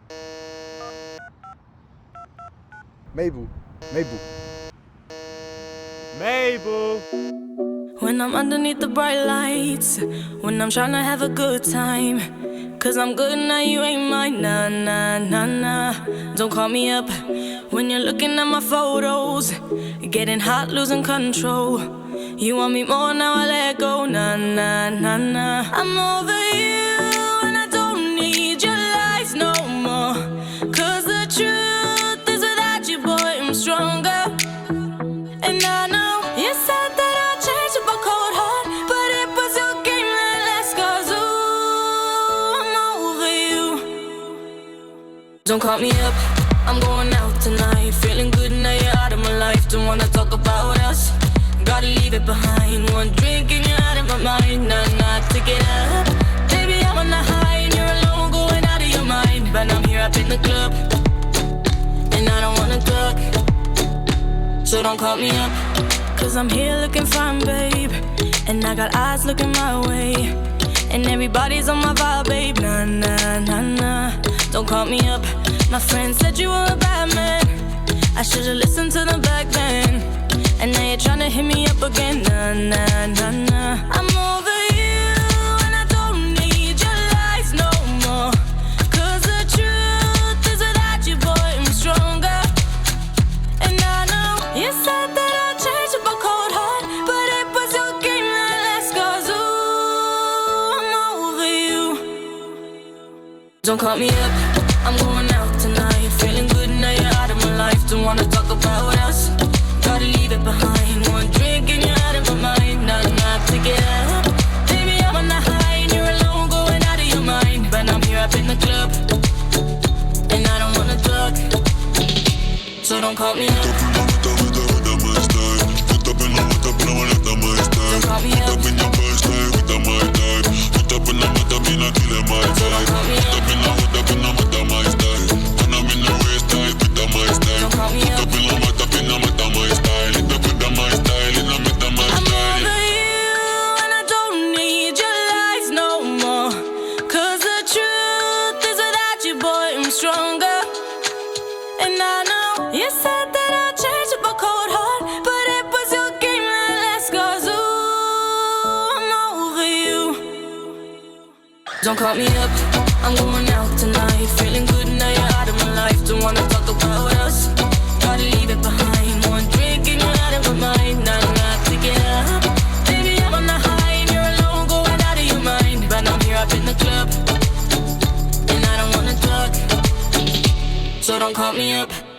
Mabel. Mabel. Mabel. When I'm underneath the bright lights, when I'm tryna have a good time, 'cause I'm good now, you ain't mine, nah, nah, nah, nah. Don't call me up when you're looking at my photos, getting hot, losing control. You want me more, now I let go, nah, nah, nah, nah. I'm over you and I don't need your lies no more, 'cause the truth is without you, boy, I'm stronger. And I know you said that I'd change up a cold heart, but it was your game that last, 'cause ooh, I'm over you. Don't call me up, I'm going out tonight, feeling good now you're out of my life. Don't wanna talk about us, gotta leave it behind. One drink and you're out of my mind, nah, nah, take it up. Baby, I'm on the high and you're alone, going out of your mind. But I'm here up in the club, and I don't wanna talk, so don't call me up, 'cause I'm here looking fine, babe, and I got eyes looking my way, and everybody's on my vibe, babe, nah, nah, nah, nah. Don't call me up, my friend said you were a bad man, I should've listened to them back then, and now you're tryna hit me up again, nah, nah, nah, nah. I'm over you and I don't need your lies no more, 'cause the truth is without you, boy, I'm stronger. And I know you said that I'd change up a cold heart, but it was your game that last, 'cause ooh, I'm over you. Don't call me up, I'm going out tonight, feeling good now you're out of my life. Don't wanna talk about us, gotta leave it behind. One drink and you're out of my mind, nah, nah, take it up. Baby, I'm on the high and you're alone, going out of your mind. But I'm here up in the club, and I don't wanna talk, so don't call me up. Stronger. And I know you said that I'd change up a cold heart, but it was your game that last, 'cause ooh, I'm over you. Don't call me up, I'm going out tonight, feeling good now you're out of my life. Don't wanna talk about us, gotta leave it behind. One drink and you're out of my mind, nah, nah, take it up. Baby, I'm on the high and you're alone, going out of your mind. But I'm here up in the club, and I don't wanna talk, so don't call me up.